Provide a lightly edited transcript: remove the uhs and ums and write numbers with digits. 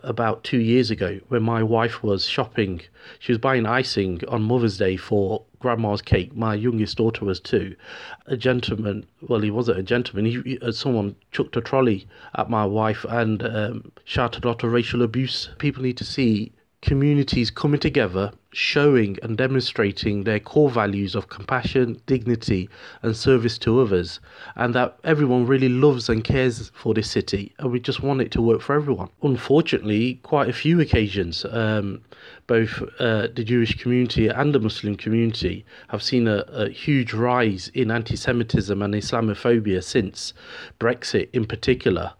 about 2 years ago when my wife was shopping. She was buying icing on Mother's Day for grandma's cake. My youngest daughter was two. A gentleman, well, he wasn't a gentleman, someone chucked a trolley at my wife and shouted a lot of racial abuse. People need to see communities coming together, showing and demonstrating their core values of compassion, dignity, and service to others, and that everyone really loves and cares for this city, and we just want it to work for everyone. Unfortunately, quite a few occasions, both the Jewish community and the Muslim community have seen a huge rise in anti-Semitism and Islamophobia since Brexit in particular.